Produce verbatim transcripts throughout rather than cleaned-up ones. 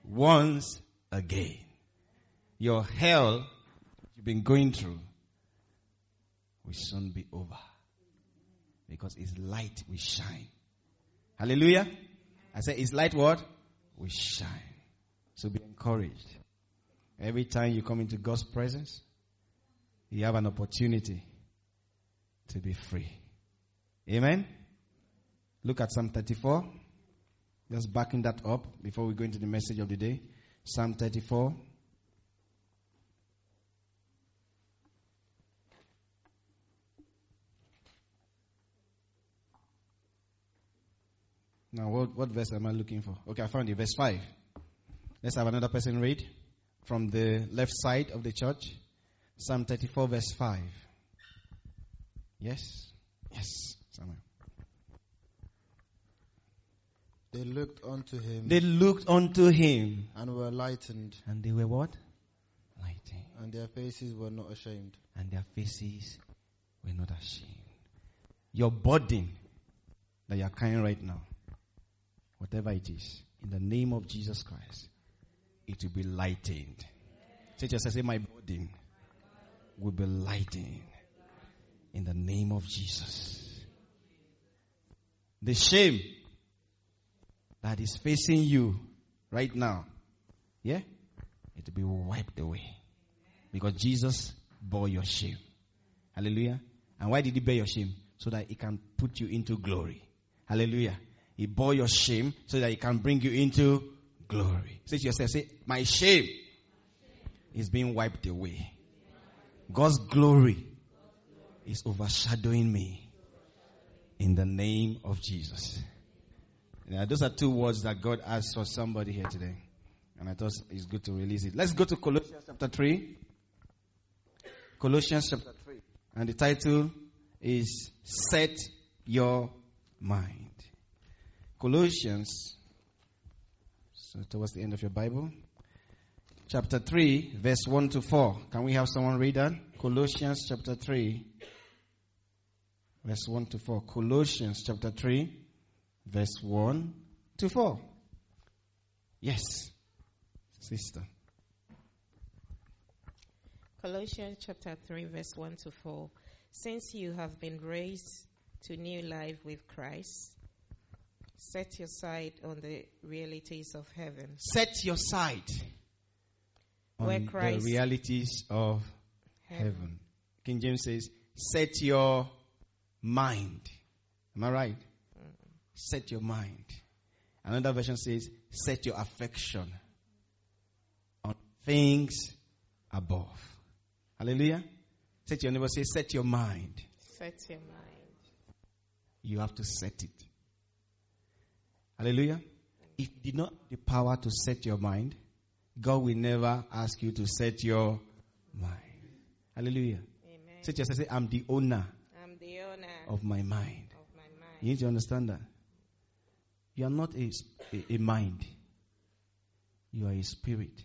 once again. Your hell you've been going through will soon be over. Because His light will shine. Hallelujah. I say His light what? Will shine. So be encouraged. Every time you come into God's presence, you have an opportunity to be free. Amen. Look at Psalm thirty-four. Just backing that up before we go into the message of the day. Psalm thirty-four. Now, what, what verse am I looking for? Okay, I found it. Verse five. Let's have another person read from the left side of the church. Psalm thirty-four, verse five. Yes? Yes. Samuel. They looked unto him. They looked unto him. And were lightened. And they were what? Lightened. And their faces were not ashamed. And their faces were not ashamed. Your burden that you are carrying right now, whatever it is, in the name of Jesus Christ, it will be lightened. Say to yourself, say, my burden will be lightened in the name of Jesus. The shame that is facing you right now, yeah, it will be wiped away. Because Jesus bore your shame. Hallelujah. And why did He bear your shame? So that He can put you into glory. Hallelujah. He bore your shame so that He can bring you into glory. Say to yourself, say, my shame is being wiped away. God's glory is overshadowing me in the name of Jesus. Now, those are two words that God has for somebody here today. And I thought it's good to release it. Let's go to Colossians chapter three. Colossians chapter three. And the title is Set Your Mind. Colossians, so towards the end of your Bible, chapter three, verse one to four. Can we have someone read that? Colossians chapter three, verse one to four. Colossians chapter three, verse one to four. Yes, sister. Colossians chapter three, verse one to four. Since you have been raised to new life with Christ, set your sight on the realities of heaven. Set your sight on Where Christ the realities of heaven. heaven. King James says, set your mind. Am I right? Mm. Set your mind. Another version says, set your affection on things above. Hallelujah. Say to your neighbor, say, set your mind. Set your mind. You have to set it. Hallelujah. If you did not have the power to set your mind, God will never ask you to set your mind. Hallelujah. Amen. Say to yourself, say, I'm the owner, I'm the owner of my mind. Of my mind. You need to understand that. You are not a, a, a mind. You are a spirit.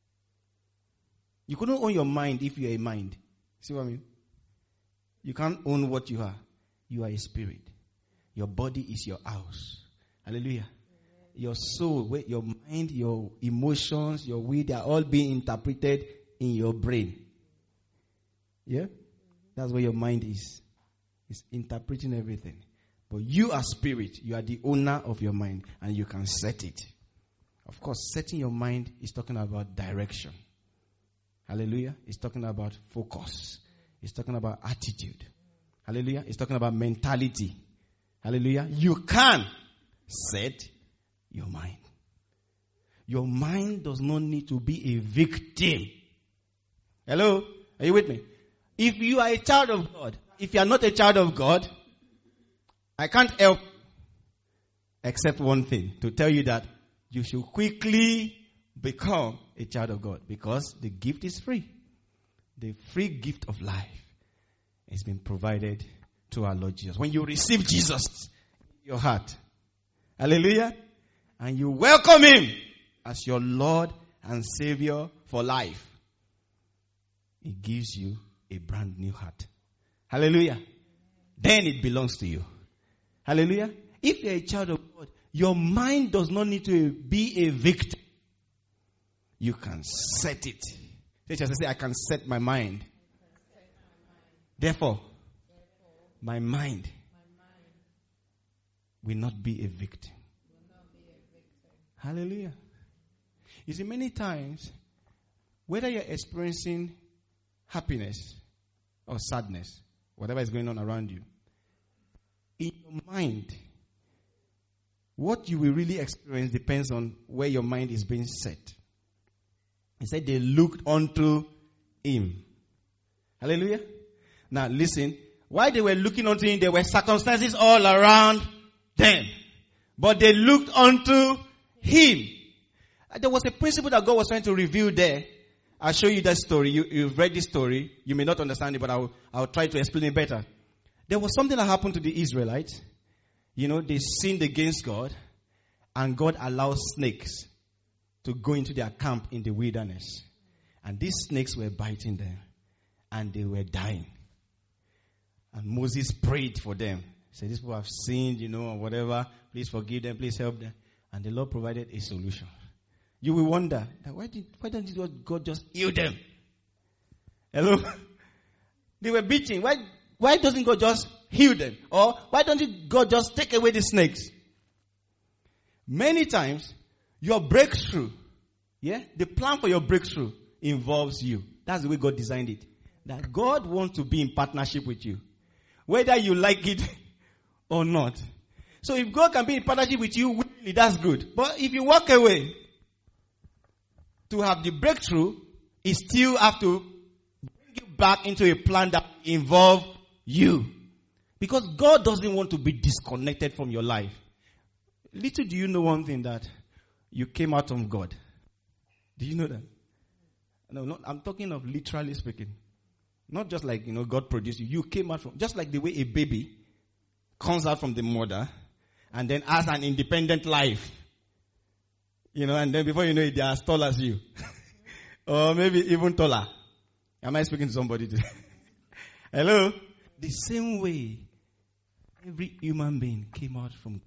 You couldn't own your mind if you are a mind. See what I mean? You can't own what you are. You are a spirit. Your body is your house. Hallelujah. Amen. Your soul, your mind, your emotions, your will, they are all being interpreted in your brain. Yeah? Mm-hmm. That's where your mind is. It's interpreting everything. But you are spirit. You are the owner of your mind. And you can set it. Of course, setting your mind is talking about direction. Hallelujah. It's talking about focus. It's talking about attitude. Hallelujah. It's talking about mentality. Hallelujah. You can set your mind. Your mind does not need to be a victim. Hello? Are you with me? If you are a child of God, if you are not a child of God, I can't help except one thing, to tell you that you should quickly become a child of God, because the gift is free. The free gift of life has been provided to our Lord Jesus. When you receive Jesus in your heart, hallelujah, and you welcome Him as your Lord and Savior for life, He gives you a brand new heart. Hallelujah. Then it belongs to you. Hallelujah. If you're a child of God, your mind does not need to be a victim. you can set it. Say, I can set my mind. Therefore, my mind will not be a victim. Hallelujah. You see, many times, whether you're experiencing happiness or sadness, whatever is going on around you, in your mind, what you will really experience depends on where your mind is being set. He said they looked unto him. Hallelujah. Now listen, while they were looking unto him, there were circumstances all around them. But they looked unto him. There was a principle that God was trying to reveal there. I'll show you that story. You, you've read this story. You may not understand it, but I'll, I'll try to explain it better. There was something that happened to the Israelites. You know, they sinned against God, and God allowed snakes to go into their camp in the wilderness. And these snakes were biting them, and they were dying. And Moses prayed for them. He said, these people have sinned, you know, or whatever. Please forgive them, please help them. And the Lord provided a solution. You will wonder, why did why don't God just heal them? Hello? They were beaten. Why why doesn't God just heal them? Or why don't God just take away the snakes? Many times, your breakthrough, yeah, the plan for your breakthrough involves you. That's the way God designed it. That God wants to be in partnership with you, whether you like it or not. So if God can be in partnership with you, that's good. But if you walk away, to have the breakthrough, you still have to bring you back into a plan that involves you. Because God doesn't want to be disconnected from your life. Little do you know one thing, that you came out of God. Do you know that? No, not, I'm talking of literally speaking. Not just like, you know, God produced you. You came out from, just like the way a baby comes out from the mother and then has an independent life. You know, and then before you know it, they are as tall as you. Or maybe even taller. Am I speaking to somebody today? Hello? The same way every human being came out from God.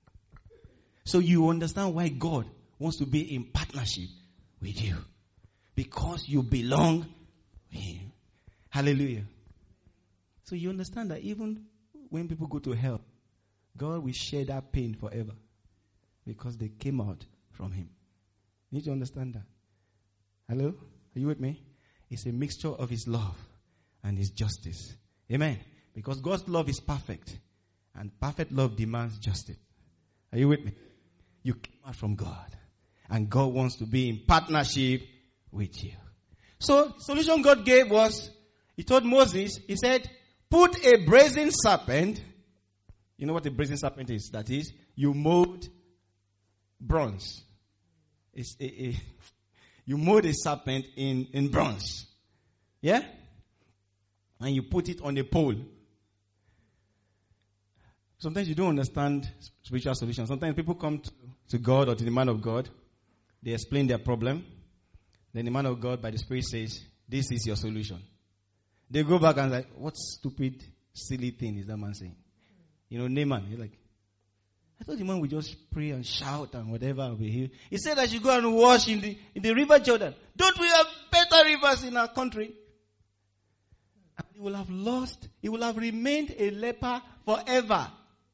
So you understand why God wants to be in partnership with you. Because you belong to him. Hallelujah. So you understand that even when people go to hell, God will share that pain forever. Because they came out from him. You need to understand that. Hello? Are you with me? It's a mixture of his love and his justice. Amen. Because God's love is perfect. And perfect love demands justice. Are you with me? You came out from God. And God wants to be in partnership with you. So, the solution God gave was, he told Moses, he said, put a brazen serpent. You know what a brazen serpent is? That is, you mold bronze. It's a, a, you mold a serpent in, in bronze. Yeah? And you put it on a pole. Sometimes you don't understand spiritual solutions. Sometimes people come to, to God or to the man of God. They explain their problem. Then the man of God by the Spirit says, this is your solution. They go back and like, what stupid, silly thing is that man saying? You know, Naaman, he's like, I thought the man would just pray and shout and whatever and be healed. He said I should go and wash in the, in the river Jordan. Don't we have better rivers in our country? And he will have lost, he will have remained a leper forever.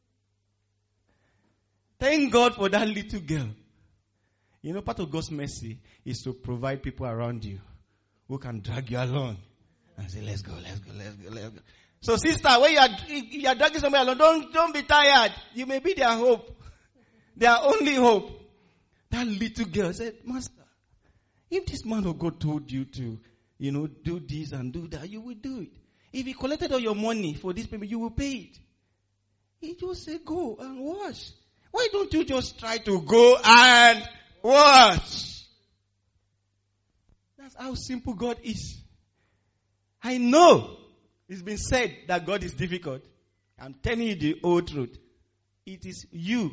Thank God for that little girl. You know, part of God's mercy is to provide people around you who can drag you along and say, let's go, let's go, let's go, let's go. So sister, when you are, you are dragging somebody along, don't, don't be tired. You may be their hope. Their only hope. That little girl said, Master, if this man of God told you to, you know, do this and do that, you will do it. If he collected all your money for this payment, you will pay it. He just said, go and wash. Why don't you just try to go and wash? That's how simple God is. I know it's been said that God is difficult. I'm telling you the old truth. It is you.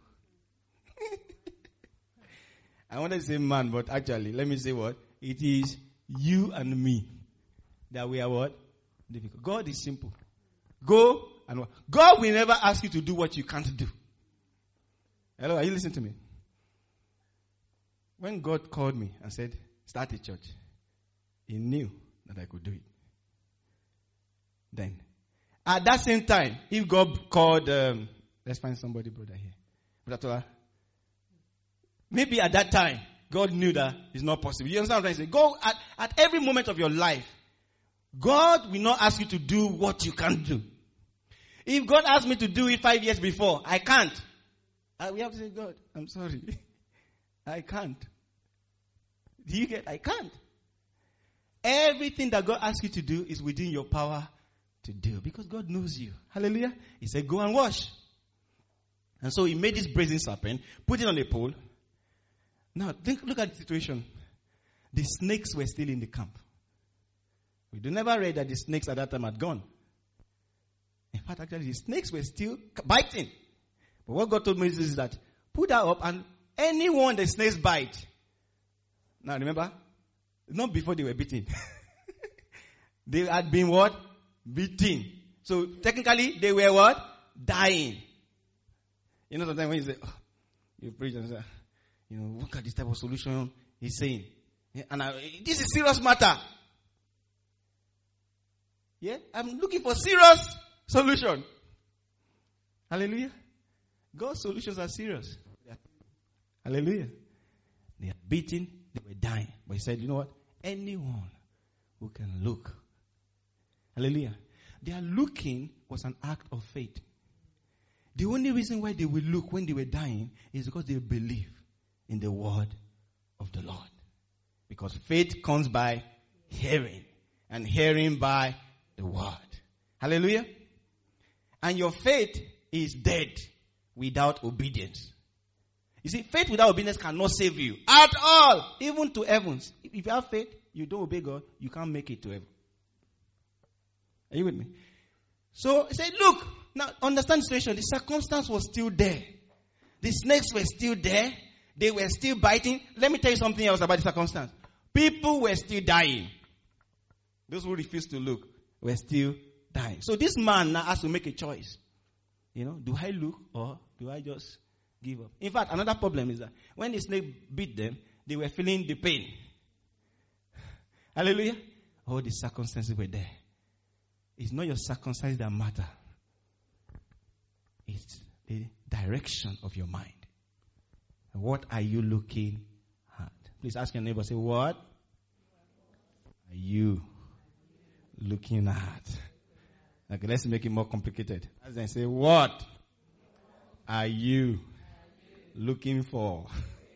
I wanted to say man, but actually, let me say what? It is you and me that we are what? Difficult. God is simple. Go and what? God will never ask you to do what you can't do. Hello, are you listening to me? When God called me and said, start a church, He knew that I could do it. Then, at that same time, if God called, um, let's find somebody, brother here. Brother Tola. Maybe at that time, God knew that it's not possible. You understand what I'm trying to say? Go at, at every moment of your life, God will not ask you to do what you can't do. If God asked me to do it five years before, I can't. I, we have to say, God, I'm sorry. I can't. Do you get? I can't. Everything that God asks you to do is within your power to do. Because God knows you. Hallelujah. He said, go and wash. And so He made this brazen serpent, put it on a pole. Now, think, look at the situation. The snakes were still in the camp. We do never read that the snakes at that time had gone. In fact, actually, the snakes were still biting. But what God told Moses is that, put that up and anyone the snakes bite. Now, remember, not before they were bitten. They had been what? Beaten. So, technically, they were what? Dying. You know, sometimes when you say, oh, you preach and say, you know, look at this type of solution he's saying. Yeah, and I, this is serious matter. Yeah, I'm looking for serious solution. Hallelujah. God's solutions are serious. Hallelujah. They are beaten, they were dying. But He said, you know what? Anyone who can look. Hallelujah. Their looking was an act of faith. The only reason why they will look when they were dying is because they believe in the word of the Lord. Because faith comes by hearing, and hearing by the word. Hallelujah. And your faith is dead without obedience. You see, faith without obedience cannot save you at all, even to heavens. If you have faith, you don't obey God, you can't make it to heaven. Are you with me? So he said, look, now understand the situation. The circumstance was still there. The snakes were still there. They were still biting. Let me tell you something else about the circumstance. People were still dying. Those who refused to look were still dying. So this man now has to make a choice. You know, do I look or do I just give up? In fact, another problem is that when the snake bit them, they were feeling the pain. Hallelujah. All the circumstances were there. It's not your circumstances that matter. It's the direction of your mind. What are you looking at? Please ask your neighbor, say, what are you looking at? Okay, let's make it more complicated. As then say, what are you looking for?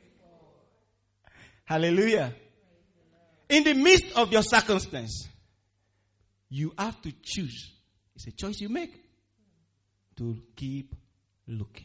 Hallelujah. In the midst of your circumstance, you have to choose. It's a choice you make to keep looking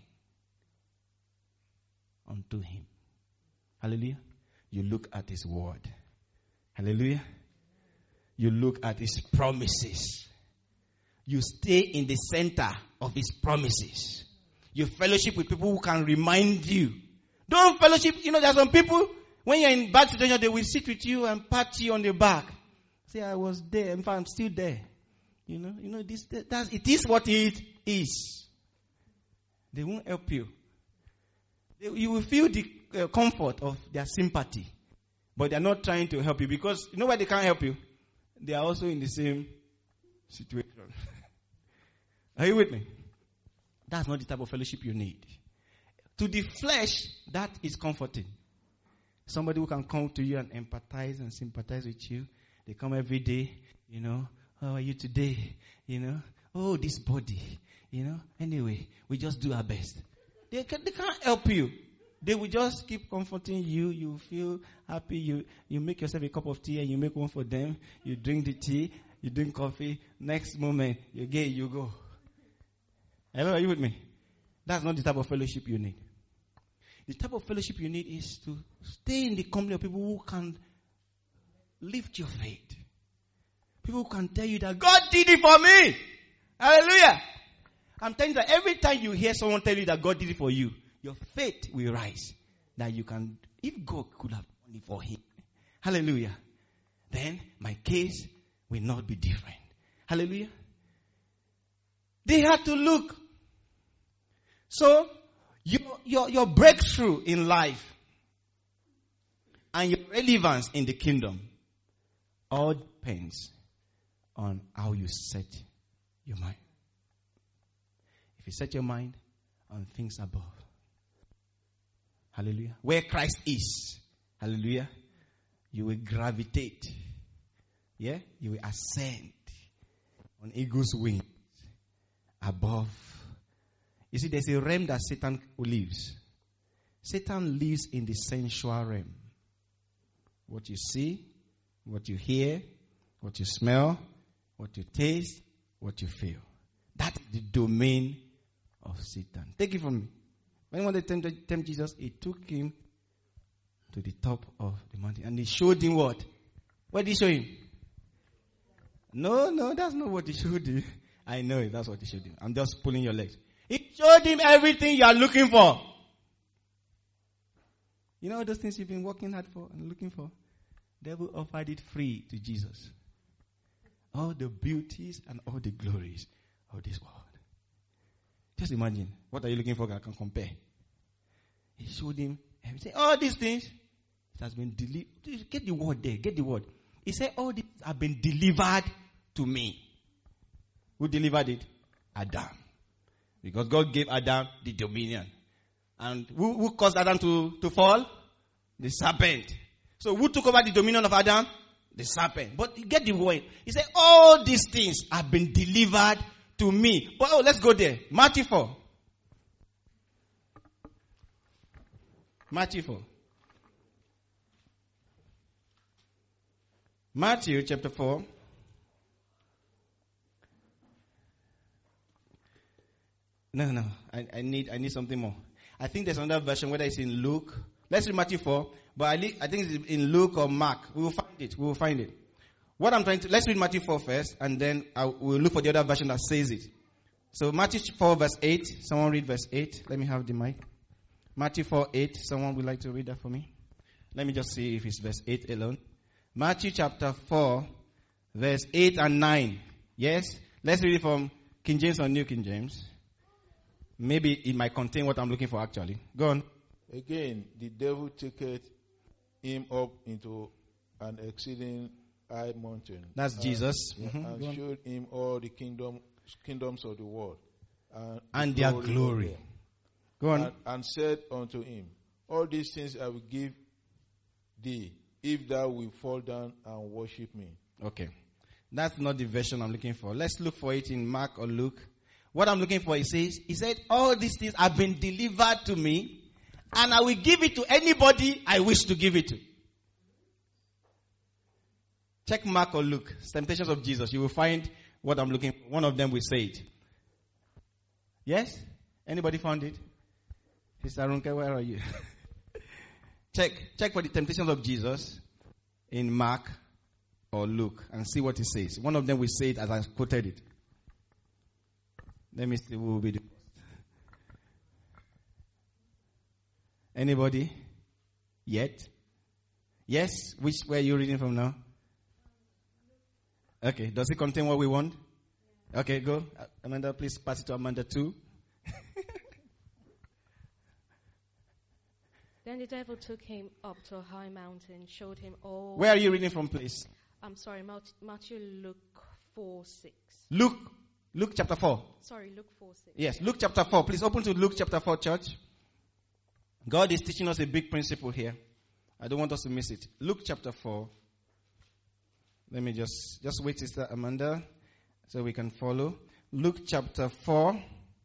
unto Him. Hallelujah. You look at His word. Hallelujah. You look at His promises. You stay in the center of His promises. You fellowship with people who can remind you. Don't fellowship. You know, there are some people, when you're in bad situation, they will sit with you and pat you on the back. Say, I was there. In fact, I'm still there. You know, you know, this, that's, it is what it is. They won't help you. They, you will feel the uh, comfort of their sympathy. But they're not trying to help you because, you know why they can't help you? They are also in the same situation. Are you with me? That's not the type of fellowship you need. To the flesh, that is comforting. Somebody who can come to you and empathize and sympathize with you. They come every day, you know. How are you today? You know. Oh, this body. You know. Anyway, we just do our best. They, can, they can't help you. They will just keep comforting you. You feel happy. You, you make yourself a cup of tea and you make one for them. You drink the tea. You drink coffee. Next moment, you get, you go. Hello, are you with me? That's not the type of fellowship you need. The type of fellowship you need is to stay in the company of people who can lift your faith. People who can tell you that God did it for me. Hallelujah. I'm telling you that every time you hear someone tell you that God did it for you, your faith will rise. That you can, if God could have done it for him. Hallelujah. Then my case will not be different. Hallelujah. They had to look. So, your, your, your breakthrough in life and your relevance in the kingdom all depends on how you set your mind. If you set your mind on things above, hallelujah, where Christ is, hallelujah, you will gravitate. Yeah? You will ascend on eagle's wings above. You see, there's a realm that Satan lives. Satan lives in the sensual realm. What you see, what you hear, what you smell, what you taste, what you feel. That's the domain of Satan. Take it from me. When he wanted to tempt, tempt Jesus, he took him to the top of the mountain. And he showed him what? What did he show him? No, no, that's not what he showed him. I know it, that's what he showed him. I'm just pulling your legs. He showed him everything you are looking for. You know those things you've been working hard for and looking for? Devil offered it free to Jesus. All the beauties and all the glories of this world. Just imagine, what are you looking for that I can compare? He showed him everything. All these things, it has been delivered. Get the word there, get the word. He said, all these have been delivered to me. Who delivered it? Adam. Because God gave Adam the dominion. And who, who caused Adam to, to fall? The serpent. So who took over the dominion of Adam? The serpent. But get the word. He said, all these things have been delivered to me. But oh, let's go there. Matthew four. Matthew four. Matthew chapter four. No, no, I, I need I need something more. I think there's another version, whether it's in Luke. Let's read Matthew four, but I, li- I think it's in Luke or Mark. We will find it. We will find it. What I'm trying to, let's read Matthew four first, and then I will look for the other version that says it. So Matthew four verse eight. Someone read verse eight. Let me have the mic. Matthew four eight. Someone would like to read that for me? Let me just see if it's verse eight alone. Matthew chapter four, verse eight and nine. Yes? Let's read it from King James or New King James. Maybe it might contain what I'm looking for actually. Go on. Again, the devil taketh him up into an exceeding high mountain. That's and, Jesus. yeah, Mm-hmm. and showed him all the kingdom, kingdoms of the world. And, And the their glory of glory. them. Go on. And, and said unto him, all these things I will give thee, if thou wilt fall down and worship me. Okay. That's not the version I'm looking for. Let's look for it in Mark or Luke. What I'm looking for, he says, he said, all these things have been delivered to me, and I will give it to anybody I wish to give it to. Check Mark or Luke. Temptations of Jesus. You will find what I'm looking for. One of them will say it. Yes? Anybody found it? Sister Runke, where are you? check, check for the temptations of Jesus in Mark or Luke and see what it says. One of them will say it as I quoted it. Let me see who will be the first. Anybody? Yet? Yes? Which where are you reading from now? Okay. Does it contain what we want? Okay, go. Amanda, please pass it to Amanda too. Then the devil took him up to a high mountain, showed him all... Where are you reading from, please? I'm sorry, Matthew, Luke four six. Luke. Luke chapter four. Sorry, Luke four six. Yes, Luke chapter four. Please open to Luke chapter four, church. God is teaching us a big principle here. I don't want us to miss it. Luke chapter four. Let me just, just wait, Sister Amanda, so we can follow. Luke chapter four,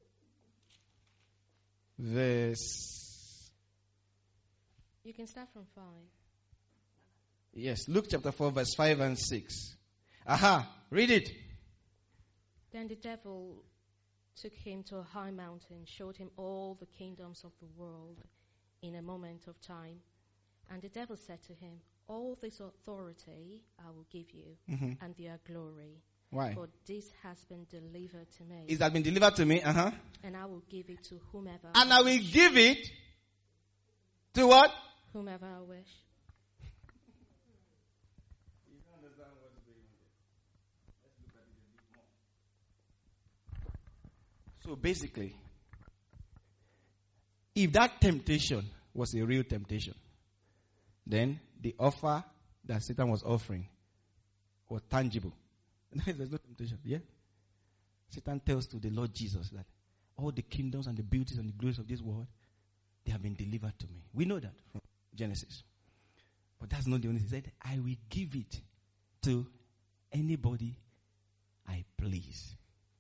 verse... You can start from five. Yes, Luke chapter four, verse five and six. Aha, read it. Then the devil took him to a high mountain, showed him all the kingdoms of the world in a moment of time. And the devil said to him, all this authority I will give you, Mm-hmm. and their glory. Why? For this has been delivered to me. It has been delivered to me. Uh-huh. And I will give it to whomever And I will give it to what? whomever I wish. So basically, if that temptation was a real temptation, then the offer that Satan was offering was tangible. There's no temptation. Yeah? Satan tells to the Lord Jesus that all the kingdoms and the beauties and the glories of this world, they have been delivered to me. We know that from Genesis. But that's not the only thing. He said, I will give it to anybody I please.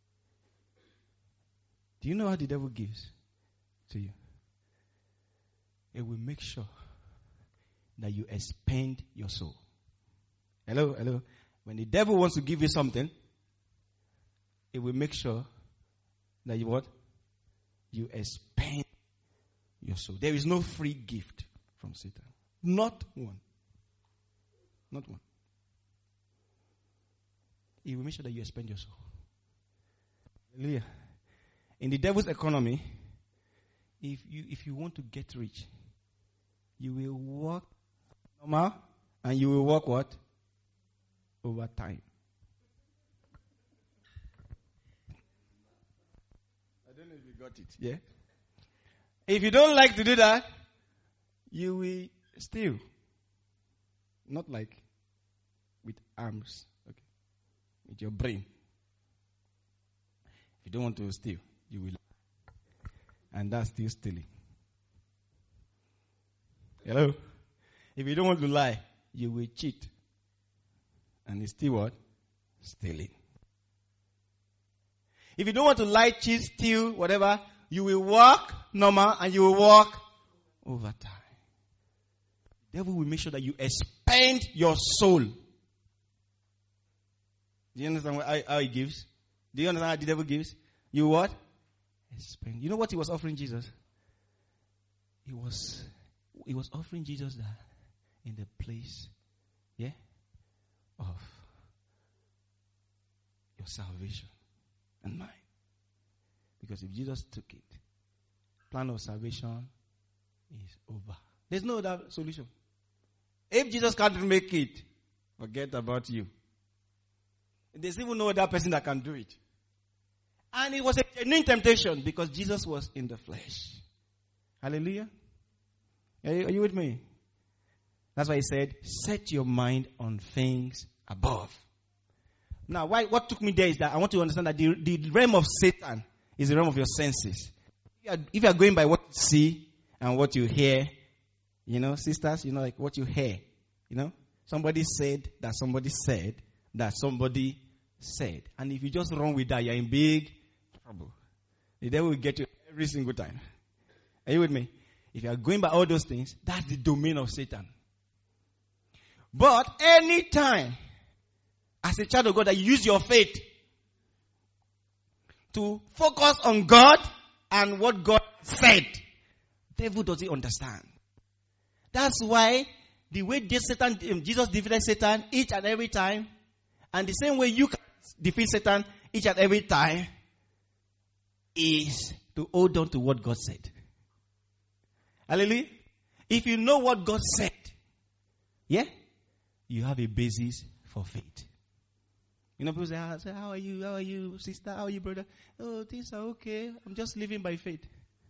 Do you know how the devil gives to you? It will make sure that you expend your soul. Hello, hello. When the devil wants to give you something, it will make sure that you what? You expend your soul. There is no free gift from Satan. Not one. Not one. He will make sure that you expend your soul. Hallelujah. In the devil's economy, if you if you want to get rich, you will work normal and you will work what? Over time. I don't know if you got it. Yeah? If you don't like to do that, you will steal. Not like with arms. Okay. With your brain. If you don't want to steal, you will. And that's still stealing. Hello? If you don't want to lie, you will cheat. And it's still what? Stealing. If you don't want to lie, cheat, steal, whatever, you will walk normal and you will walk over time. The devil will make sure that you expend your soul. Do you understand what, how, how he gives? Do you understand how the devil gives? You what? Expend. You know what he was offering Jesus? He was, he was offering Jesus that in the place, yeah, of your salvation and mine. Because if Jesus took it, plan of salvation is over. There's no other solution. If Jesus can't make it, forget about you. There's even no other person that can do it. And it was a genuine temptation because Jesus was in the flesh. Hallelujah. Are you, are you with me? That's why he said, set your mind on things above. Now, why, what took me there is that I want to understand that the, the realm of Satan is the realm of your senses. If you, are, if you are going by what you see and what you hear, you know, sisters, you know, like what you hear, you know, somebody said that somebody said that somebody said. And if you just run with that, you're in big trouble. The devil will get you every single time. Are you with me? If you are going by all those things, that's the domain of Satan. But anytime, as a child of God, that you use your faith to focus on God and what God said, devil doesn't understand. That's why the way Satan, Jesus defeated Satan each and every time, and the same way you can defeat Satan each and every time, is to hold on to what God said. Hallelujah. If you know what God said, yeah, you have a basis for faith. You know, people say, how are you? How are you, sister? How are you, brother? Oh, things are okay. I'm just living by faith.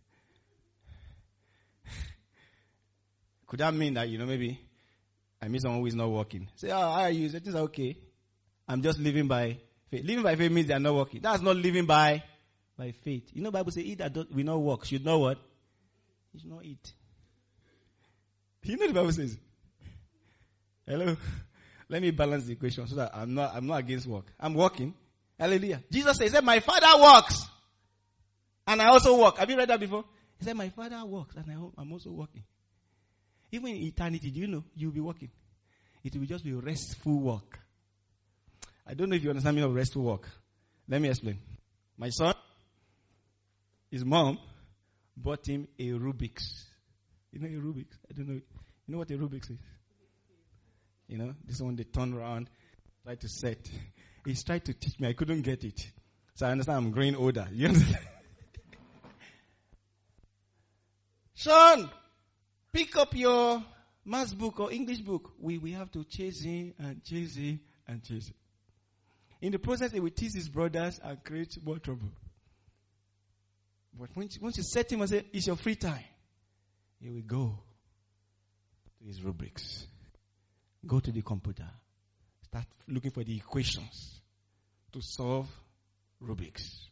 Could that mean that, you know, maybe I meet someone who is not working? Say, oh, how are you? Say, things are okay. I'm just living by faith. Living by faith means they are not working. That's not living by by faith. You know, the Bible says, he that will not work should know what? He should not eat. You know the Bible says. Hello? Let me balance the equation so that I'm not I'm not against work. I'm working. Hallelujah. Jesus says, my Father works. And I also work. Have you read that before? He said, my Father works and I, I'm also working. Even in eternity, do you know, you'll be working. It will just be restful work. I don't know if you understand me of restful work. Let me explain. My son, his mom bought him a Rubik's. You know a Rubik's? I don't know. You know what a Rubik's is? You know, this one they turn around, try to set. He's tried to teach me. I couldn't get it. So I understand I'm growing older. You understand? Son, pick up your maths book or English book. We we have to chase him and chase him and chase him. In the process, he will tease his brothers and create more trouble. But once, once you set him and say, it's your free time, he will go to his rubrics. Go to the computer. Start looking for the equations to solve Rubik's.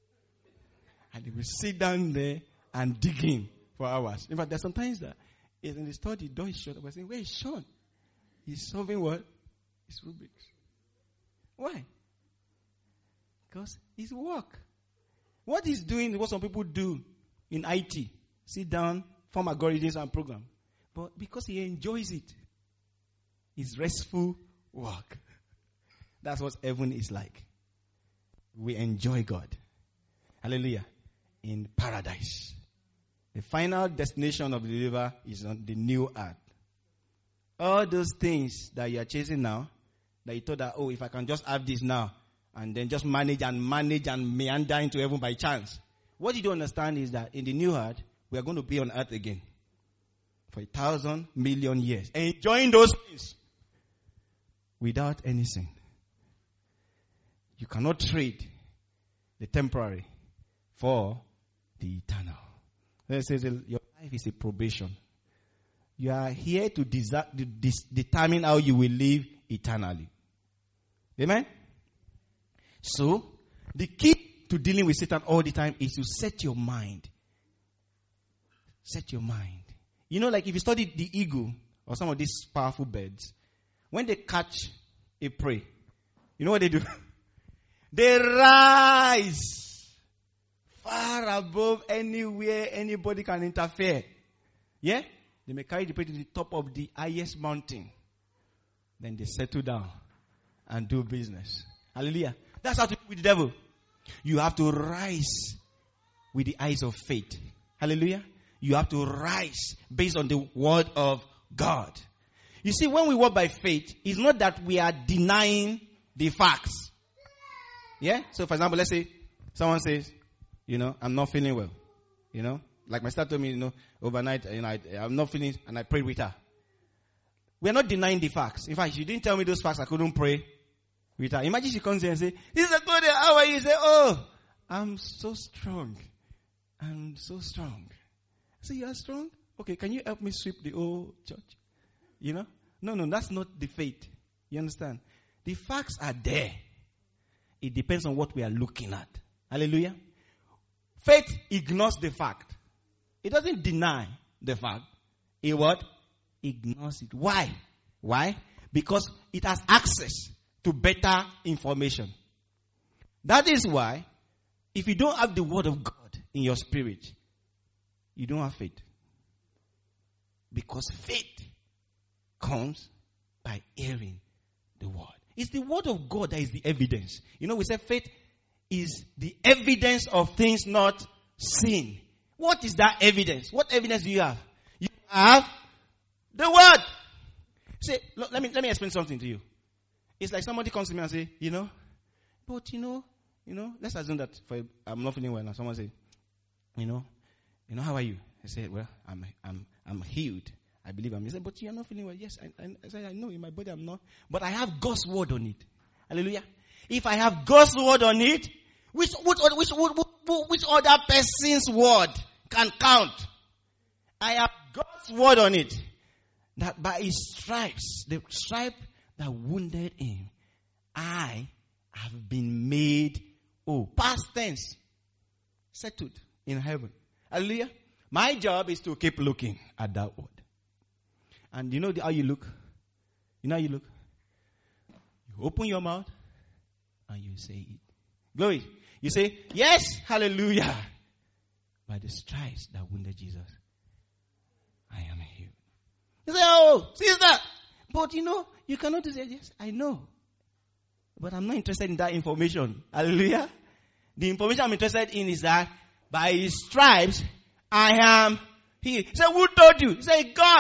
And they will sit down there and dig in for hours. In fact, there's sometimes that in the study, the door is shut. I was saying, where is Sean? He's solving what? It's Rubik's. Why? Because it's work. What he's doing is what some people do in I T. Sit down, form algorithms and program. But because he enjoys it, it's restful work. That's what heaven is like. We enjoy God. Hallelujah. In paradise. The final destination of the believer is on the new earth. All those things that you are chasing now, that you thought that, oh, if I can just have this now, and then just manage and manage and meander into heaven by chance. What you don't understand is that in the new earth, we are going to be on earth again. For a thousand million years. Enjoying those things. Without any sin. You cannot trade the temporary for the eternal. It says your life is a probation. You are here to desi- to dis- determine how you will live eternally. Amen? So, the key to dealing with Satan all the time is to set your mind. Set your mind. You know, like if you study the eagle or some of these powerful birds, when they catch a prey, you know what they do? They rise far above anywhere anybody can interfere. Yeah? They may carry the prey to the top of the highest mountain. Then they settle down and do business. Hallelujah. That's how to do with the devil. You have to rise with the eyes of faith. Hallelujah. You have to rise based on the word of God. You see, when we walk by faith, it's not that we are denying the facts. Yeah? So, for example, let's say someone says, you know, I'm not feeling well. You know, like my sister told me, you know, overnight, you know, I, I'm not feeling, and I prayed with her. We're not denying the facts. In fact, she didn't tell me those facts, I couldn't pray with her. Imagine she comes here and says, this is a good day, how are you? You say, oh, I'm so strong. I'm so strong. I say, you are strong? Okay, can you help me sweep the whole church? You know? No, no, that's not the faith. You understand? The facts are there. It depends on what we are looking at. Hallelujah. Faith ignores the fact. It doesn't deny the fact. It what? Ignores it. Why? Why? Because it has access to better information. That is why, if you don't have the word of God in your spirit, you don't have faith. Because faith comes by hearing the word. It's the word of God that is the evidence. You know, we say faith is the evidence of things not seen. What is that evidence? What evidence do you have? You have the word. Say, look, let me let me explain something to you. It's like somebody comes to me and say, you know, but you know, you know, let's assume that for I'm not feeling well now. Someone say, you know, you know, how are you? I say, well, I'm I'm I'm healed. I believe I'm. He said, but you're not feeling well. Yes, I, I, I said, I know in my body I'm not. But I have God's word on it. Hallelujah. If I have God's word on it, which which which which, which other person's word can count? I have God's word on it. That by his stripes, the stripe that wounded him, I have been made, oh, past tense, settled in heaven. Hallelujah. My job is to keep looking at that word. And you know the, how you look? You know how you look? You open your mouth and you say it. Glory. You say, yes, hallelujah. By the stripes that wounded Jesus, I am healed. You say, oh, sister, but you know, you cannot say, yes, I know. But I'm not interested in that information. Hallelujah. The information I'm interested in is that by his stripes, I am healed. Say, who told you? Say, God.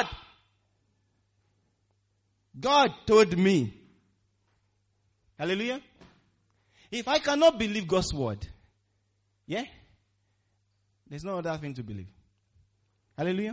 God told me. Hallelujah. If I cannot believe God's word, yeah, there's no other thing to believe. Hallelujah.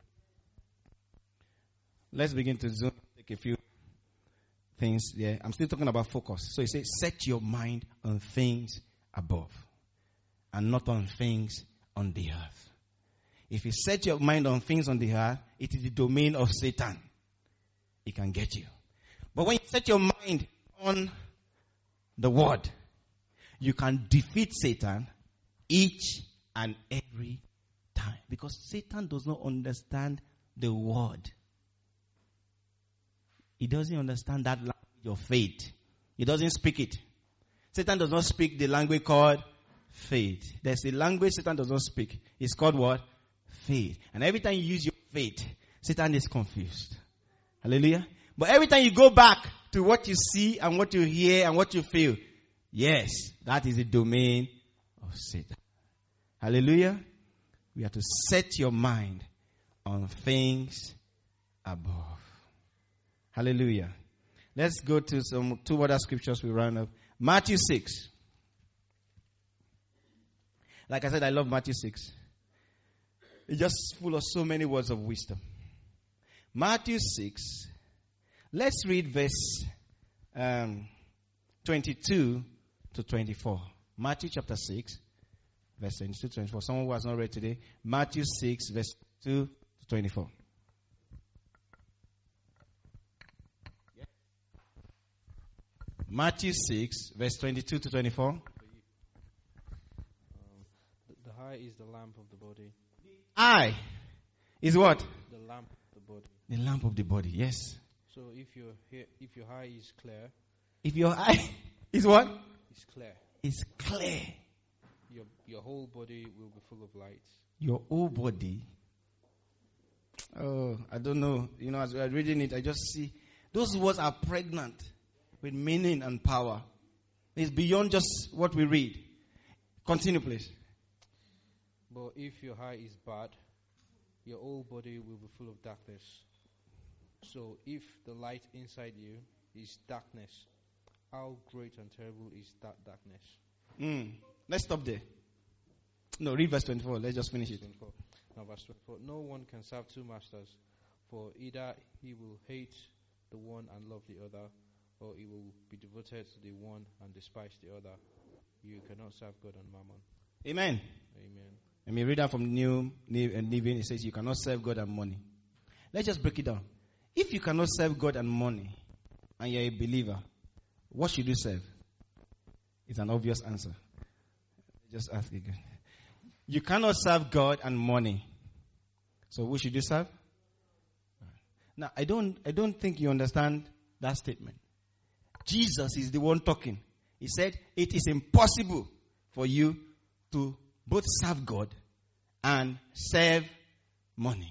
Let's begin to zoom, take a few things there. I'm still talking about focus. So he says, set your mind on things above and not on things on the earth. If you set your mind on things on the earth, it is the domain of Satan. He can get you. But when you set your mind on the word, you can defeat Satan each and every time. Because Satan does not understand the word. He doesn't understand that language of faith. He doesn't speak it. Satan does not speak the language called faith. There's a language Satan does not speak. It's called what? Faith. And every time you use your faith, Satan is confused. Hallelujah. But every time you go back to what you see and what you hear and what you feel, yes, that is the domain of Satan. Hallelujah. We have to set your mind on things above. Hallelujah. Let's go to some two other scriptures we round up. Matthew six. Like I said, I love Matthew six. It's just full of so many words of wisdom. Matthew six. Let's read verse um, twenty-two to twenty-four. Matthew chapter six, verse twenty-two to twenty-four. Someone who has not read today. Matthew six, verse two to twenty-four. Matthew six, verse twenty-two to twenty-four. Um, the, the eye is the lamp of the body. Eye is what? The lamp of the body. The lamp of the body, yes. So if your he- if your eye is clear, If your eye is what? it's clear. It's clear. Your your whole body will be full of light. Your whole body. Oh, I don't know. You know, as we are reading it, I just see those words are pregnant with meaning and power. It's beyond just what we read. Continue, please. But if your eye is bad, your whole body will be full of darkness. So if the light inside you is darkness, how great and terrible is that darkness? Mm. Let's stop there. No, read verse twenty-four. Let's just finish it. twenty-four. Now verse twenty-four. No one can serve two masters, for either he will hate the one and love the other, or he will be devoted to the one and despise the other. You cannot serve God and mammon. Amen. Amen. Let me read that from New Living. It says you cannot serve God and money. Let's just break it down. If you cannot serve God and money, and you're a believer, what should you serve? It's an obvious answer. Just ask again. You cannot serve God and money. So who should you serve? Now, I don't, I don't think you understand that statement. Jesus is the one talking. He said, it is impossible for you to both serve God and serve money.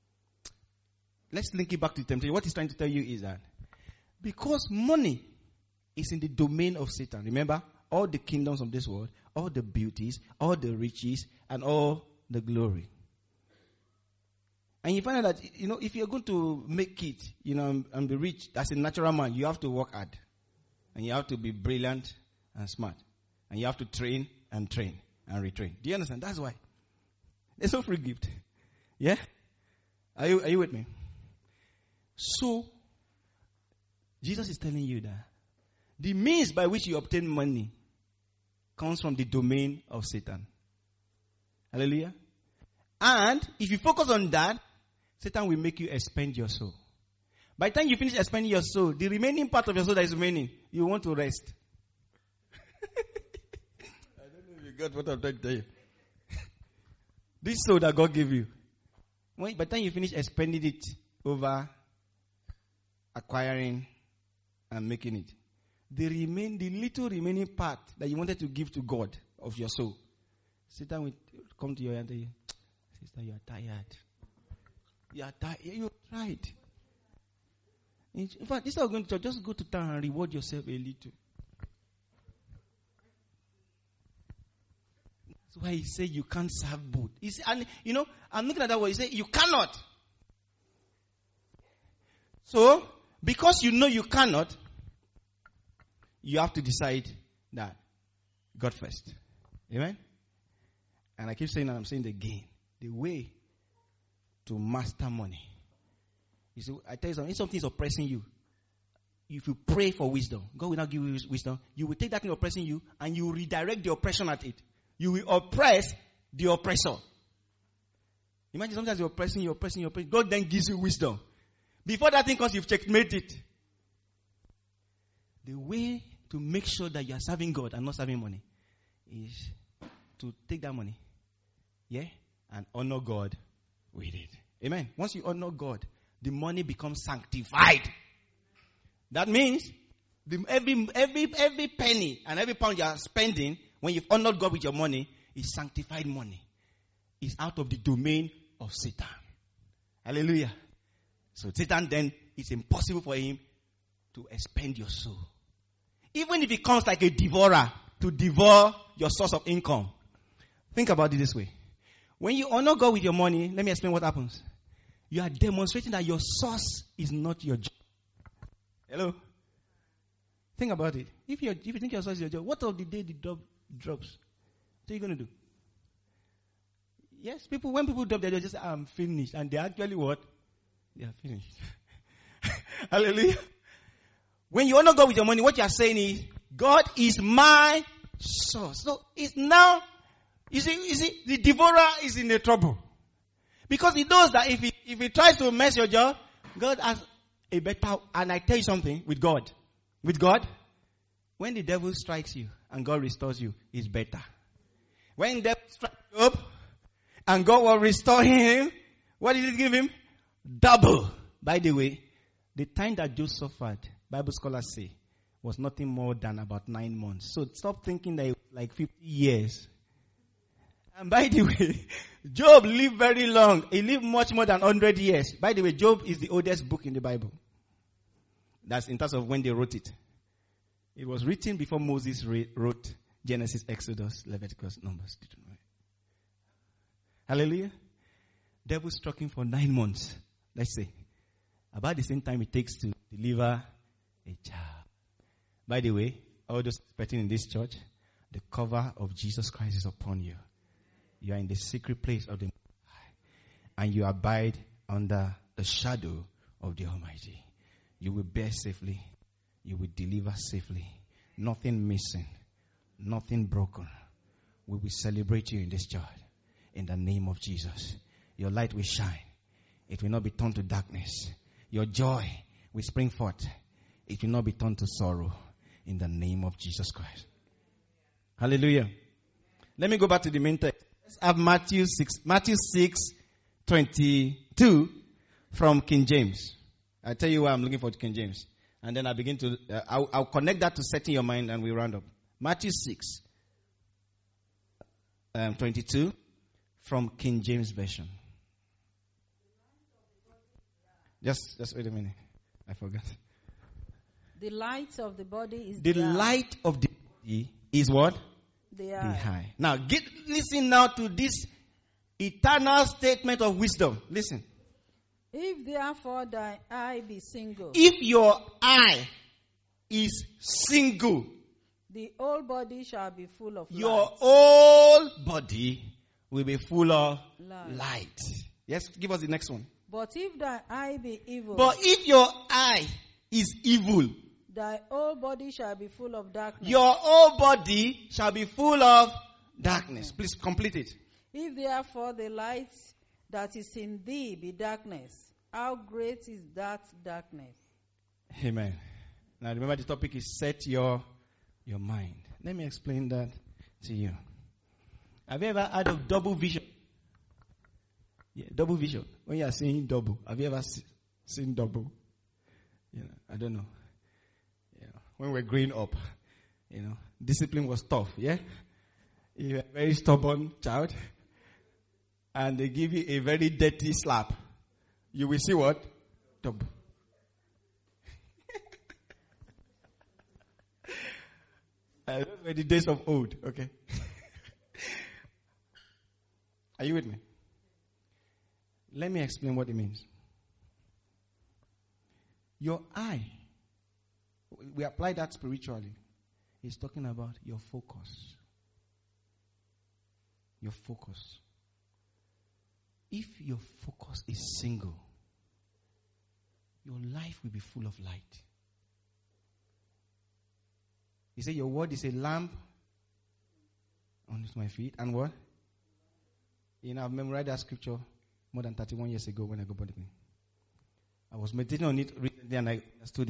Let's link it back to temptation. What he's trying to tell you is that because money is in the domain of Satan. Remember, all the kingdoms of this world, all the beauties, all the riches, and all the glory. And you find out that, you know, if you're going to make it, you know, and be rich, as a natural man, you have to work hard. And you have to be brilliant and smart. And you have to train and train and retrain. Do you understand? That's why. There's no free gift. Yeah? Are you, are you with me? So, Jesus is telling you that the means by which you obtain money comes from the domain of Satan. Hallelujah. And if you focus on that, Satan will make you expend your soul. By the time you finish expending your soul, the remaining part of your soul that is remaining, you want to rest. I don't know if you got what I'm trying to tell you. This soul that God gave you, when, by the time you finish expending it over acquiring and making it, the remain the little remaining part that you wanted to give to God of your soul, Satan will come to you and tell you, sister, you are tired. You are tired. You tried. In fact, instead of going to church, just go to town and reward yourself a little. That's why he said you can't serve both. He said, and you know, I'm looking at that word. He said you cannot. So, because you know you cannot, you have to decide that God first. Amen? And I keep saying that, I'm saying it again. The way to master money. You see, I tell you something, if something is oppressing you, if you pray for wisdom, God will not give you wisdom. You will take that thing oppressing you and you will redirect the oppression at it. You will oppress the oppressor. Imagine sometimes you're oppressing, you're oppressing, you're oppressing. God then gives you wisdom. Before that thing comes, you've checkmate it. The way to make sure that you are serving God and not serving money is to take that money, yeah, and honor God with it. Amen. Once you honor God, the money becomes sanctified. That means the, every every every penny and every pound you are spending, when you've honored God with your money, is sanctified money. It's out of the domain of Satan. Hallelujah. So Satan then, it's impossible for him to expend your soul. Even if it comes like a devourer to devour your source of income. Think about it this way. When you honor God with your money, let me explain what happens. You are demonstrating that your source is not your job. Hello? Think about it. If you if you think your source is your job, what of the day the job drops? What are you going to do? Yes, people, when people drop their job, just say, I'm finished. And they actually what? They are finished. Hallelujah. When you honor God with your money, what you are saying is, God is my source. So it's now, you see, you see, the devourer is in a trouble. Because he knows that if he, if he tries to mess your job, God has a better, and I tell you something, with God, with God, when the devil strikes you and God restores you, it's better. When the devil strikes Job and God will restore him, what did he give him? Double. By the way, the time that Job suffered, Bible scholars say, was nothing more than about nine months. So stop thinking that it was like fifty years. And by the way, Job lived very long. He lived much more than one hundred years. By the way, Job is the oldest book in the Bible. That's in terms of when they wrote it. It was written before Moses wrote Genesis, Exodus, Leviticus, Numbers. Hallelujah. Devil struck him for nine months. Let's say. About the same time it takes to deliver a child. By the way, all those expecting in this church, the cover of Jesus Christ is upon you. You are in the secret place of the Most High, and you abide under the shadow of the Almighty. You will bear safely. You will deliver safely. Nothing missing. Nothing broken. We will celebrate you in this church. In the name of Jesus. Your light will shine. It will not be turned to darkness. Your joy will spring forth. It will not be turned to sorrow. In the name of Jesus Christ. Hallelujah. Let me go back to the main text. Let's have Matthew six, Matthew six, twenty-two from King James. I'll tell you why I'm looking for King James. And then I begin to, uh, I'll, I'll connect that to setting your mind and we round up. Matthew six, um, twenty-two from King James Version. Just, just wait a minute. I forgot. The light of the body is the the eye. light of the body is what? The The eye. eye. Now, get listen now to this eternal statement of wisdom. Listen. If therefore thy eye be single, If your eye is single, the whole body shall be full of your light. whole body will be full of Light. light. Yes, give us the next one. But if thy eye be evil, But if your eye is evil, thy whole body shall be full of darkness. your whole body shall be full of darkness. Please complete it. If therefore the light that is in thee be darkness, how great is that darkness? Amen. Now remember the topic is set your your mind. Let me explain that to you. Have you ever had of double vision? Yeah, double vision. When you are saying double, have you ever se- seen double? You know, I don't know. You know, when we were growing up, you know, discipline was tough. Yeah, you were a very stubborn child, and they give you a very dirty slap. You will see what? Double. Uh, those were the days of old, okay? Are you with me? Let me explain what it means. Your eye, we apply that spiritually. It's talking about your focus. Your focus. If your focus is single, your life will be full of light. He said, your word is a lamp on my feet. And what? You know, I've memorized that scripture more than thirty-one years ago when I got born again. I was meditating on it recently and I understood it.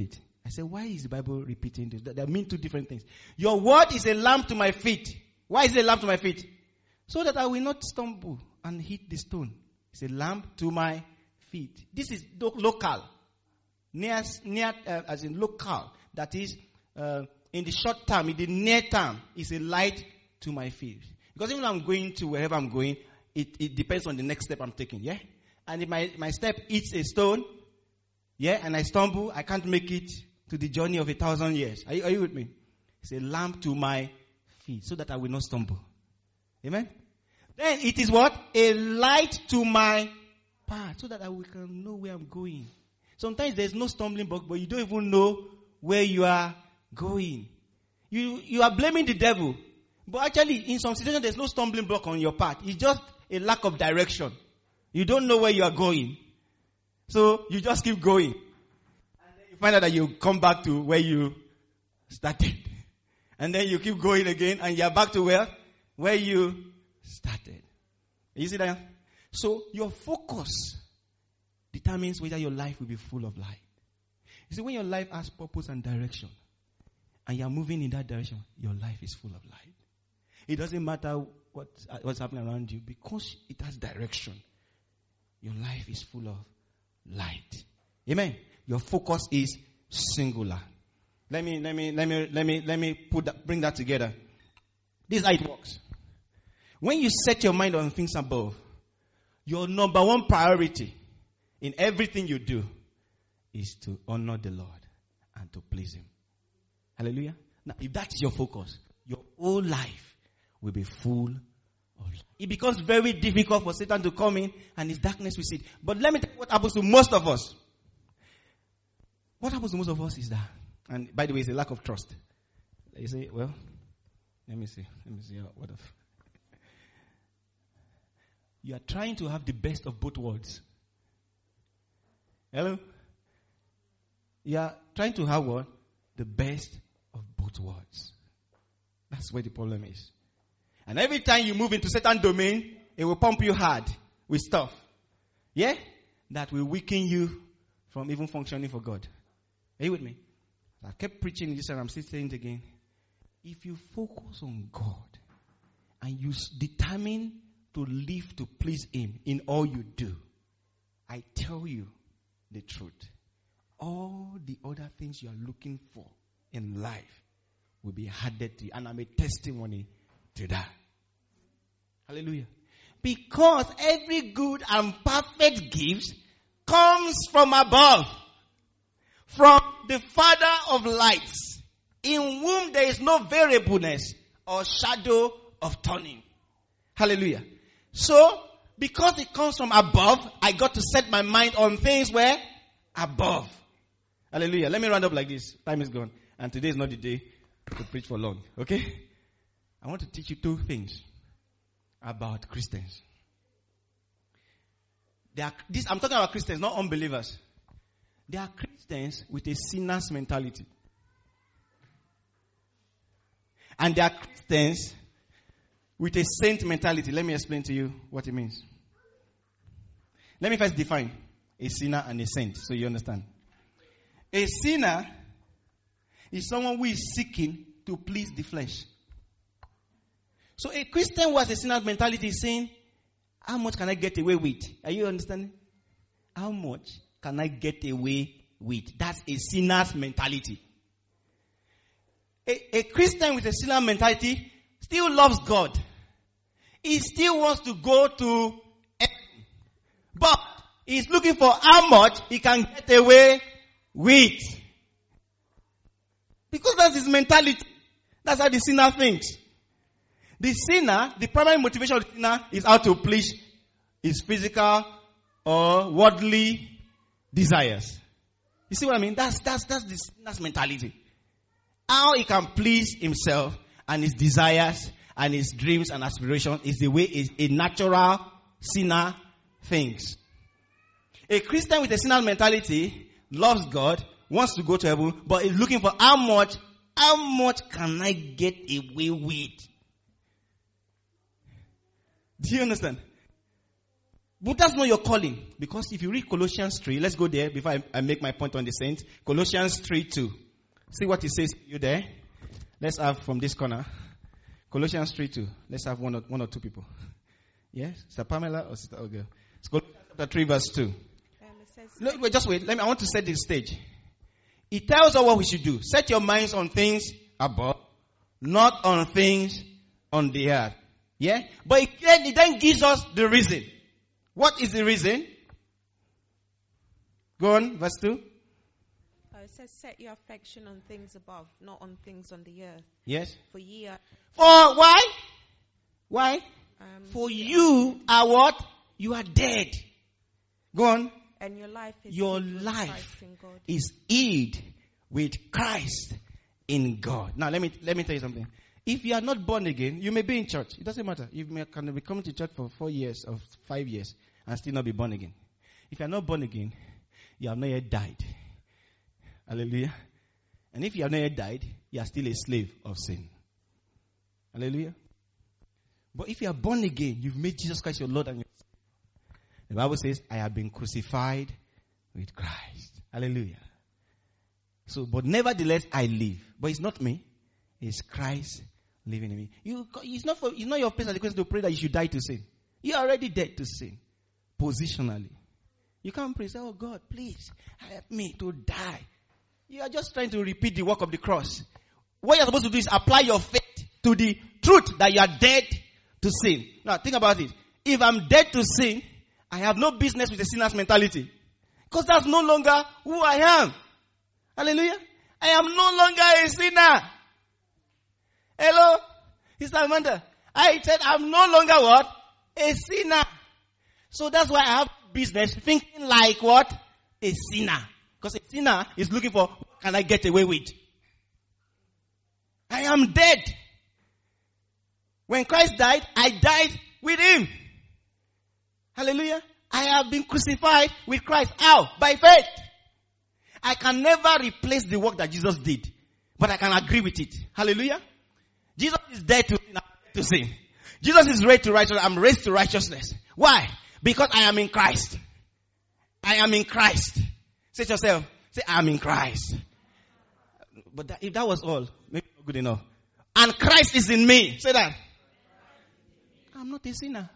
I said, why is the Bible repeating this? That, that mean two different things. Your word is a lamp to my feet. Why is it a lamp to my feet? So that I will not stumble and hit the stone. It's a lamp to my feet. This is lo- local. Near, near uh, as in local. That is, uh, in the short term, in the near term, it's a light to my feet. Because even if I'm going to wherever I'm going, it, it depends on the next step I'm taking, yeah? And if my, my step hits a stone, yeah, and I stumble, I can't make it to the journey of a thousand years. Are you, are you with me? It's a lamp to my feet, so that I will not stumble. Amen? Then it is what? A light to my path, so that I will can know where I'm going. Sometimes there's no stumbling block, but you don't even know where you are going. You, you are blaming the devil. But actually, in some situations, there's no stumbling block on your path. It's just a lack of direction. You don't know where you are going. So you just keep going. And then you find out that you come back to where you started. And then you keep going again and you're back to where? Where you started. You see that? So your focus determines whether your life will be full of light. You see, when your life has purpose and direction, and you're moving in that direction, your life is full of light. It doesn't matter what, what's happening around you, because it has direction. Your life is full of light. Amen. Your focus is singular. Let me, let me, let me, let me, let me put that, bring that together. This is how it works. When you set your mind on things above, your number one priority in everything you do is to honor the Lord and to please Him. Hallelujah. Now, if that is your focus, your whole life will be full of light. It becomes very difficult for Satan to come in and his darkness will sit. But let me tell you what happens to most of us. What happens to most of us is that, and by the way, it's a lack of trust. You say, well, let me see. Let me see how, what if. You are trying to have the best of both worlds. Hello? You are trying to have what? The best of both worlds. That's where the problem is. And every time you move into certain domain, it will pump you hard with stuff. Yeah? That will weaken you from even functioning for God. Are you with me? I kept preaching this and I'm still saying it again. If you focus on God and you determine to live to please Him in all you do, I tell you the truth. All the other things you are looking for in life will be added to you. And I'm a testimony to that. Hallelujah. Because every good and perfect gift comes from above. From the Father of lights, in whom there is no variableness or shadow of turning. Hallelujah. So, because it comes from above, I got to set my mind on things where? Above. Hallelujah. Let me round up like this. Time is gone. And today is not the day to preach for long. Okay? I want to teach you two things about Christians. They are, this, I'm talking about Christians, not unbelievers. They are Christians with a sinner's mentality. And they are Christians with a saint mentality. Let me explain to you what it means. Let me first define a sinner and a saint so you understand. A sinner is someone who is seeking to please the flesh. So a Christian who has a sinner's mentality is saying, how much can I get away with? Are you understanding? How much can I get away with? That's a sinner's mentality. A, a Christian with a sinner mentality still loves God. He still wants to go to heaven. But he's looking for how much he can get away with. Because that's his mentality. That's how the sinner thinks. The sinner, the primary motivation of the sinner is how to please his physical or worldly desires. You see what I mean? That's that's that's the sinner's mentality. How he can please himself and his desires and his dreams and aspirations is the way a, a natural sinner thinks. A Christian with a sinner mentality loves God, wants to go to heaven, but is looking for how much, how much can I get away with? Do you understand? But that's not your calling. Because if you read Colossians three, let's go there before I, I make my point on the saints. Colossians three two. See what it says to you there. Let's have from this corner. Colossians three two. Let's have one or, one or two people. Yes? Sister Pamela or Sister Olga? It's Colossians chapter three verse two. Um, it says, Look, wait, just wait. Let me, I want to set the stage. It tells us what we should do. Set your minds on things above, not on things on the earth. Yeah? But it then, it then gives us the reason. What is the reason? Go on, verse two. uh, it says, set your affection on things above, not on things on the earth. Yes. For ye are, For why? Why? um, For you are what? You are dead. Go on. and your life is Your hid with life Christ in God. is hid with Christ in God. Now let me let me tell you something. If you are not born again, you may be in church. It doesn't matter. You may can be coming to church for four years or five years and still not be born again. If you are not born again, you have not yet died. Hallelujah. And if you have not yet died, you are still a slave of sin. Hallelujah. But if you are born again, you've made Jesus Christ your Lord and your Savior. The Bible says, I have been crucified with Christ. Hallelujah. So, but nevertheless, I live. But it's not me. It's Christ living in me. You, it's not for, it's not your place as a question to pray that you should die to sin. You're already dead to sin. Positionally. You can't pray, say, oh God, please help me to die. You are just trying to repeat the work of the cross. What you're supposed to do is apply your faith to the truth that you are dead to sin. Now, think about it. If I'm dead to sin, I have no business with a sinner's mentality. Because that's no longer who I am. Hallelujah. I am no longer a sinner. Hello? Sister Amanda. I said I'm no longer what? A sinner. So that's why I have business thinking like what? A sinner. Because a sinner is looking for, what can I get away with? I am dead. When Christ died, I died with him. Hallelujah. I have been crucified with Christ. How? By faith. I can never replace the work that Jesus did. But I can agree with it. Hallelujah. Jesus is dead to sin. I'm dead to sin. Jesus is raised to righteousness. I'm raised to righteousness. Why? Because I am in Christ. I am in Christ. Say to yourself, say, I am in Christ. But that, if that was all, maybe not good enough. And Christ is in me. Say that. I'm not a sinner.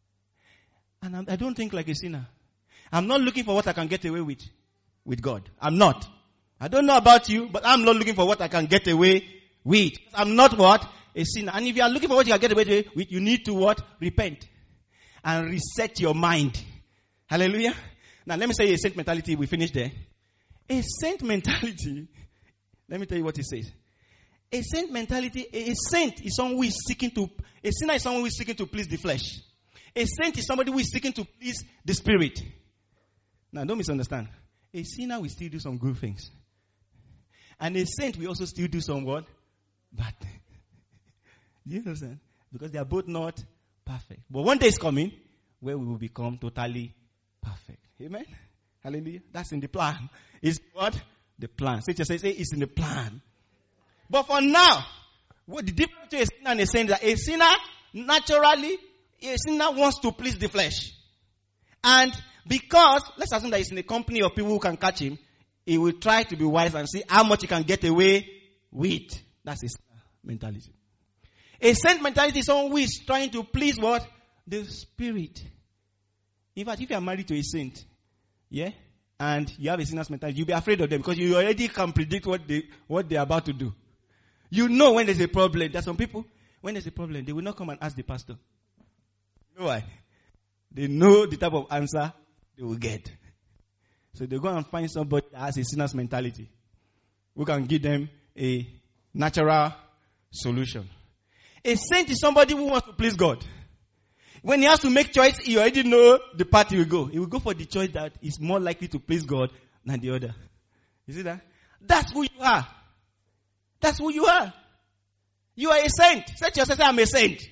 And I'm, I don't think like a sinner. I'm not looking for what I can get away with, with God. I'm not. I don't know about you, but I'm not looking for what I can get away with. I'm not what? A sinner. And if you are looking for what you can get away with, you need to what? Repent. And reset your mind. Hallelujah. Now let me say a saint mentality. We finish there. A saint mentality. Let me tell you what it says. A saint mentality, a saint is someone who is seeking to, a sinner is someone who is seeking to please the flesh. A saint is somebody who is seeking to please the spirit. Now don't misunderstand. A sinner will still do some good things. And a saint will also still do some what? Bad things. Do you understand? Because they are both not perfect. But one day is coming where we will become totally perfect. Amen? Hallelujah. That's in the plan. It's what? The plan. Say to say it's in the plan. But for now, what the difference between a sinner and a saint is that a sinner, naturally, a sinner wants to please the flesh. And because, let's assume that he's in a company of people who can catch him, he will try to be wise and see how much he can get away with. That's his mentality. A saint mentality is someone who is trying to please what? The spirit. In fact, if you are married to a saint, yeah, and you have a sinner's mentality, you'll be afraid of them because you already can predict what they what they're about to do. You know when there's a problem. There's some people, when there's a problem, they will not come and ask the pastor. You know why? They know the type of answer they will get. So they go and find somebody that has a sinner's mentality who can give them a natural solution. A saint is somebody who wants to please God. When he has to make choice, he already know the path he will go. He will go for the choice that is more likely to please God than the other. You see that? That's who you are. That's who you are. You are a saint. Say to yourself, I'm a saint.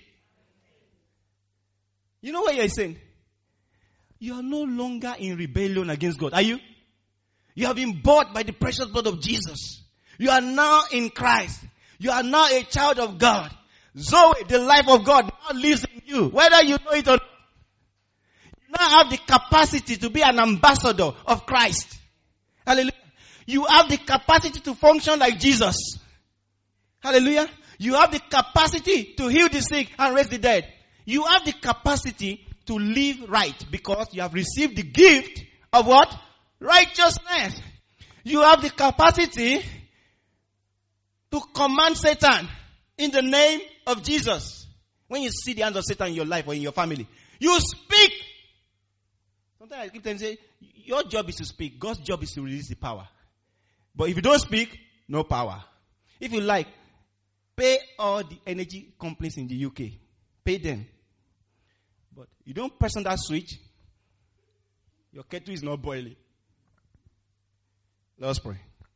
You know why you're a saint? You are no longer in rebellion against God. Are you? You have been bought by the precious blood of Jesus. You are now in Christ. You are now a child of God. Zoe, the life of God, now lives in you. Whether you know it or not. now have the capacity to be an ambassador of Christ. Hallelujah. You have the capacity to function like Jesus. Hallelujah. You have the capacity to heal the sick and raise the dead. You have the capacity to live right because you have received the gift of what? Righteousness. You have the capacity to command Satan in the name of Jesus. When you see the hands of Satan in your life or in your family, you speak. Sometimes I keep telling you, your job is to speak. God's job is to release the power. But if you don't speak, no power. If you like, pay all the energy companies in the U K. Pay them. But you don't press on that switch, your kettle is not boiling. Let us pray.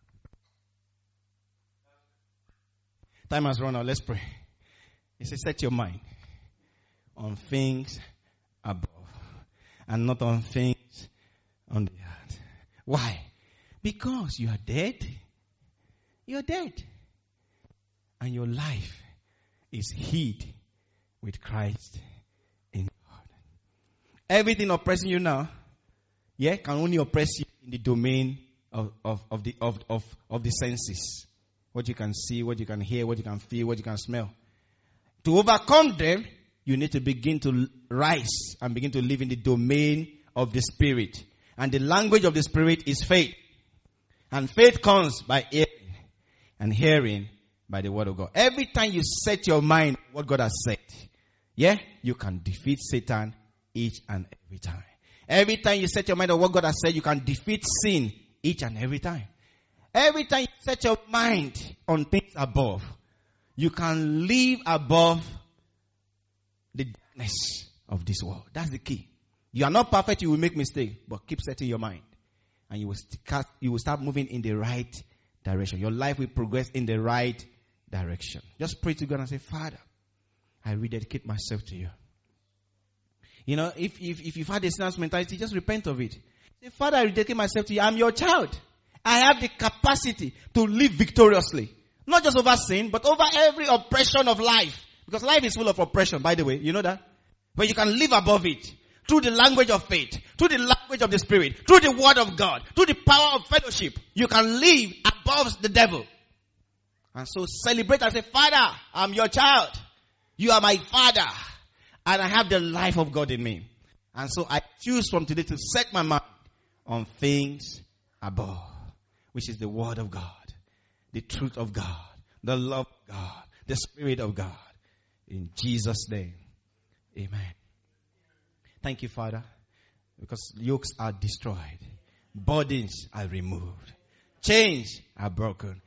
Time has run out. Let's pray. He says, set your mind on things above and not on things on the earth. Why? Because you are dead. You are dead. And your life is hid with Christ in God. Everything oppressing you now, yeah, can only oppress you in the domain of, of, of the of, of, of the senses. What you can see, what you can hear, what you can feel, what you can smell. To overcome them, you need to begin to rise and begin to live in the domain of the Spirit. And the language of the Spirit is faith. And faith comes by hearing, and hearing by the word of God. Every time you set your mind on what God has said, yeah, you can defeat Satan each and every time. Every time you set your mind on what God has said, you can defeat sin each and every time. Every time you set your mind on things above, you can live above the darkness of this world. That's the key. You are not perfect, you will make mistakes, but keep setting your mind. And you will, st- you will start moving in the right direction. Your life will progress in the right direction. Just pray to God and say, Father, I rededicate myself to you. You know, if, if, if you've had a sinner's mentality, just repent of it. Say, Father, I rededicate myself to you. I'm your child. I have the capacity to live victoriously. Not just over sin, but over every oppression of life. Because life is full of oppression, by the way. You know that? But you can live above it. Through the language of faith. Through the language of the Spirit. Through the word of God. Through the power of fellowship. You can live above the devil. And so celebrate and say, Father, I'm your child. You are my Father. And I have the life of God in me. And so I choose from today to set my mind on things above. Which is the word of God. The truth of God. The love of God. The Spirit of God. In Jesus' name. Amen. Thank you, Father. Because yokes are destroyed. Burdens are removed. Chains are broken.